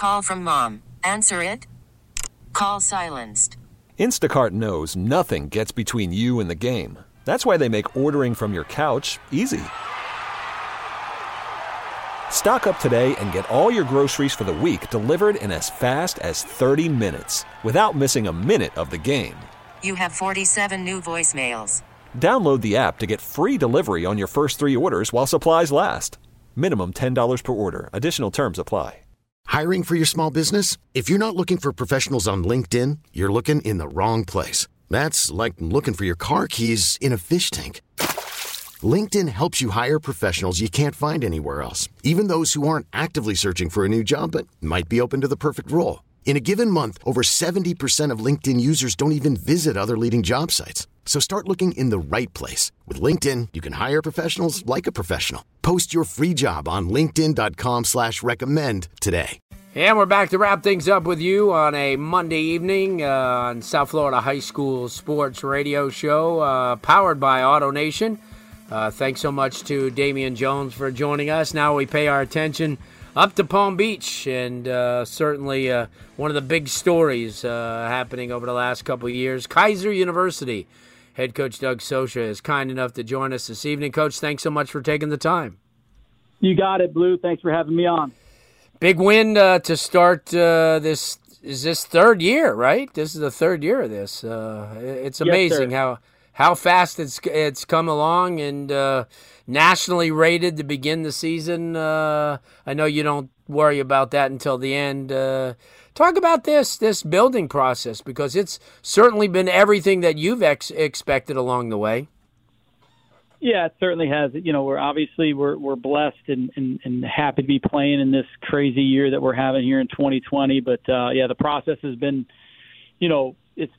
Call from mom. Answer it. Call silenced. Instacart knows nothing gets between you and the game. That's why they make ordering from your couch easy. Stock up today and get all your groceries for the week delivered in as fast as 30 minutes without missing a minute of the game. You have 47 new voicemails. Download the app to get free delivery on your first 3 orders while supplies last. Minimum $10 per order. Additional terms apply. Hiring for your small business? If you're not looking for professionals on LinkedIn, you're looking in the wrong place. That's like looking for your car keys in a fish tank. LinkedIn helps you hire professionals you can't find anywhere else, even those who aren't actively searching for a new job but might be open to the perfect role. In a given month, over 70% of LinkedIn users don't even visit other leading job sites. So start looking in the right place. With LinkedIn, you can hire professionals like a professional. Post your free job on linkedin.com/recommend today. And we're back to wrap things up with you on a Monday evening on South Florida High School Sports Radio Show, powered by AutoNation. Thanks so much to Damian Jones for joining us. Now we pay our attention up to Palm Beach, and certainly one of the big stories happening over the last couple of years. Keiser University head coach Doug Socha is kind enough to join us this evening. Coach, thanks so much for taking the time. You got it, Blue. Thanks for having me on. Big win to start this. Is this third year, right? This is the third year of this. It's amazing how fast it's come along, and nationally rated to begin the season. I know you don't worry about that until the end. Talk about this building process, because it's certainly been everything that you've expected along the way. Yeah, it certainly has. You know, we're blessed and happy to be playing in this crazy year that we're having here in 2020. But the process has been, you know, it's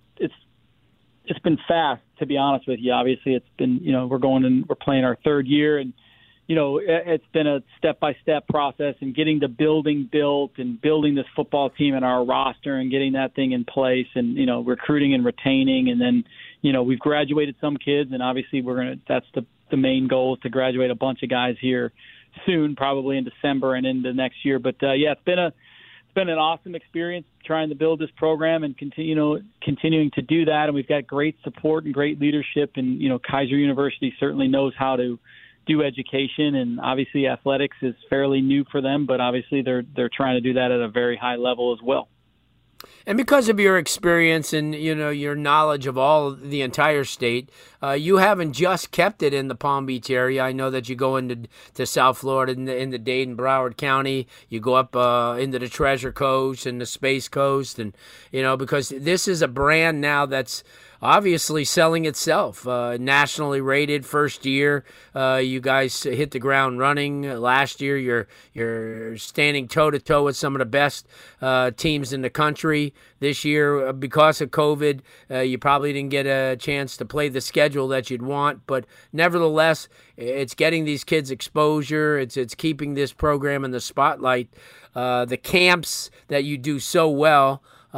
been fast, to be honest with you. Obviously, it's been, you know, we're playing our third year, and you know, it's been a step-by-step process, and getting the building built and building this football team and our roster and getting that thing in place, and, you know, recruiting and retaining. And then, you know, we've graduated some kids, and obviously that's the main goal, is to graduate a bunch of guys here soon, probably in December and into next year. But it's been an awesome experience trying to build this program and continuing to do that. And we've got great support and great leadership, and, you know, Keiser University certainly knows how to do education, and obviously athletics is fairly new for them, but obviously they're trying to do that at a very high level as well. And because of your experience and, you know, your knowledge of the entire state, you haven't just kept it in the Palm Beach area. I know that you go into South Florida in the Dade, Broward County. You go up into the Treasure Coast and the Space Coast, and, you know, because this is a brand now that's obviously selling itself. Nationally rated first year. You guys hit the ground running. Last year, you're standing toe-to-toe with some of the best teams in the country. This year, because of COVID, you probably didn't get a chance to play the schedule that you'd want. But nevertheless, it's getting these kids exposure. It's keeping this program in the spotlight. The camps that you do so well,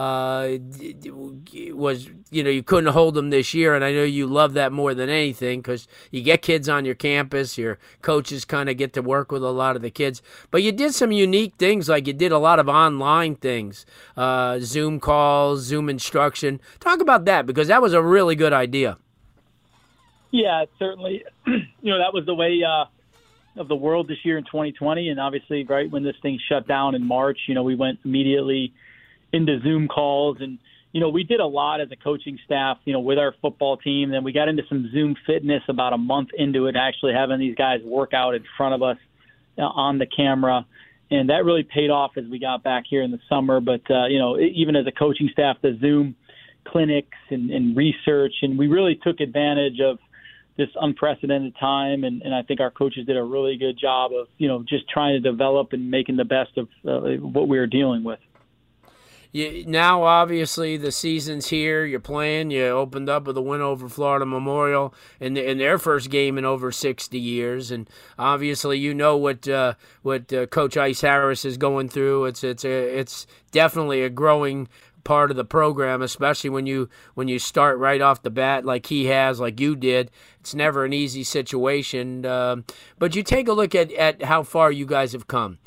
was, you know, you couldn't hold them this year, and I know you love that more than anything, because you get kids on your campus, your coaches kind of get to work with a lot of the kids. But you did some unique things, like you did a lot of online things, Zoom calls, Zoom instruction. Talk about that, because that was a really good idea. Yeah, it certainly, you know, that was the way of the world this year in 2020, and obviously right when this thing shut down in March, you know, we went immediately into Zoom calls, and, you know, we did a lot as a coaching staff, you know, with our football team. Then we got into some Zoom fitness about a month into it, actually having these guys work out in front of us on the camera. And that really paid off as we got back here in the summer. But, you know, even as a coaching staff, the Zoom clinics and research, and we really took advantage of this unprecedented time. And I think our coaches did a really good job of, you know, just trying to develop and making the best of what we were dealing with. Now, obviously, the season's here. You're playing. You opened up with a win over Florida Memorial in their first game in over 60 years. And obviously, you know what Coach Ice Harris is going through. It's definitely a growing part of the program, especially when you start right off the bat like he has, like you did. It's never an easy situation. But you take a look at how far you guys have come.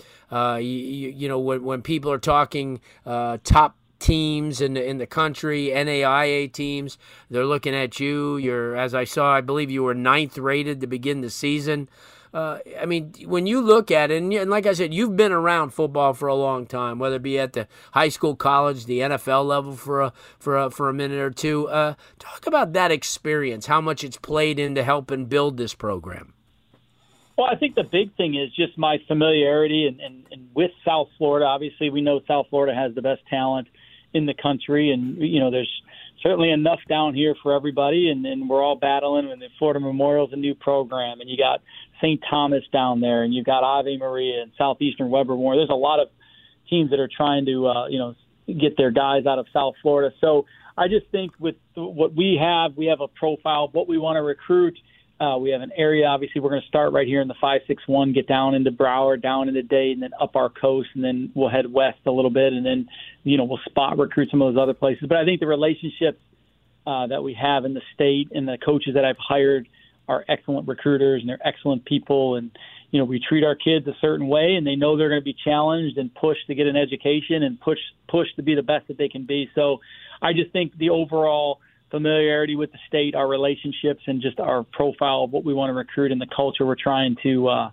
When people are talking top teams in the country, NAIA teams, they're looking at you. You're, as I saw, I believe you were 9th rated to begin the season. I mean, when you look at it, and like I said, you've been around football for a long time, whether it be at the high school, college, the NFL level for a minute or two. Talk about that experience, how much it's played into helping build this program. Well, I think the big thing is just my familiarity and with South Florida. Obviously, we know South Florida has the best talent in the country, and there's certainly enough down here for everybody, and we're all battling. And the Florida Memorial's a new program, and you got St. Thomas down there, and you've got Ave Maria and Southeastern Weber Memorial. There's a lot of teams that are trying to get their guys out of South Florida. So I just think with what we have a profile of what we want to recruit. We have an area. Obviously, we're going to start right here in the 561, get down into Broward, down into Dade, and then up our coast, and then we'll head west a little bit, and then we'll spot recruit some of those other places. But I think the relationships that we have in the state and the coaches that I've hired are excellent recruiters, and they're excellent people, and we treat our kids a certain way, and they know they're going to be challenged and pushed to get an education and push to be the best that they can be. So I just think the overall familiarity with the state, our relationships, and just our profile of what we want to recruit and the culture we're trying to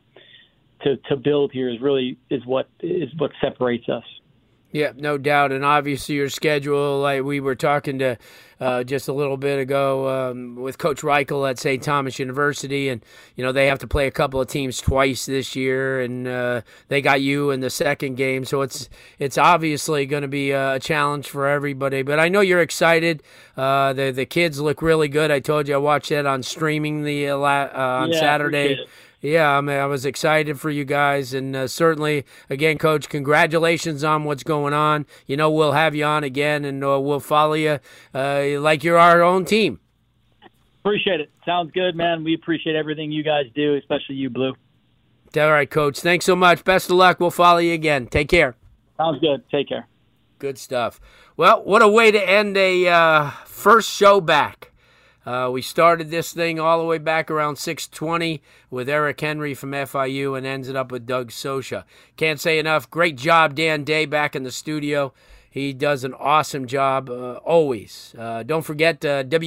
build here is what separates us. Yeah, no doubt. And obviously your schedule, like we were talking to just a little bit ago with Coach Reichel at St. Thomas University, and, they have to play a couple of teams twice this year, and they got you in the second game. So it's obviously going to be a challenge for everybody. But I know you're excited. The kids look really good. I told you I watched that on streaming on Saturday. Yeah, I was excited for you guys, and certainly, again, Coach, congratulations on what's going on. We'll have you on again, and we'll follow you like you're our own team. Appreciate it. Sounds good, man. We appreciate everything you guys do, especially you, Blue. All right, Coach. Thanks so much. Best of luck. We'll follow you again. Take care. Sounds good. Take care. Good stuff. Well, what a way to end a first show back. We started this thing all the way back around 6:20 with Eric Henry from FIU and ended up with Doug Sosha. Can't say enough. Great job, Dan Day, back in the studio. He does an awesome job always. Don't forget,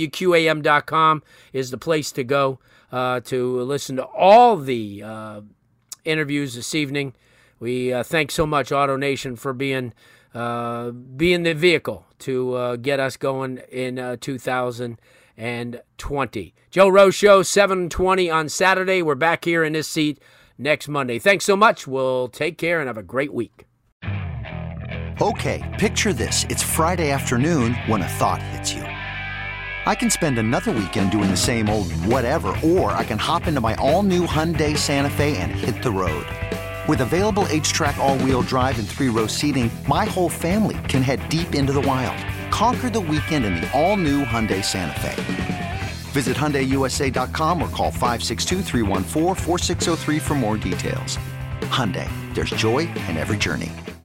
WQAM.com is the place to go to listen to all the interviews this evening. We thank so much, Auto Nation, for being the vehicle to get us going in 2020. Joe Rose Show, 7:20 on Saturday. We're back here in this seat next Monday. Thanks so much. We'll take care and have a great week. Okay, picture this. It's Friday afternoon when a thought hits you. I can spend another weekend doing the same old whatever, or I can hop into my all-new Hyundai Santa Fe and hit the road. With available H-Track all-wheel drive and 3-row seating, my whole family can head deep into the wild. Conquer the weekend in the all-new Hyundai Santa Fe. Visit HyundaiUSA.com or call 562-314-4603 for more details. Hyundai, there's joy in every journey.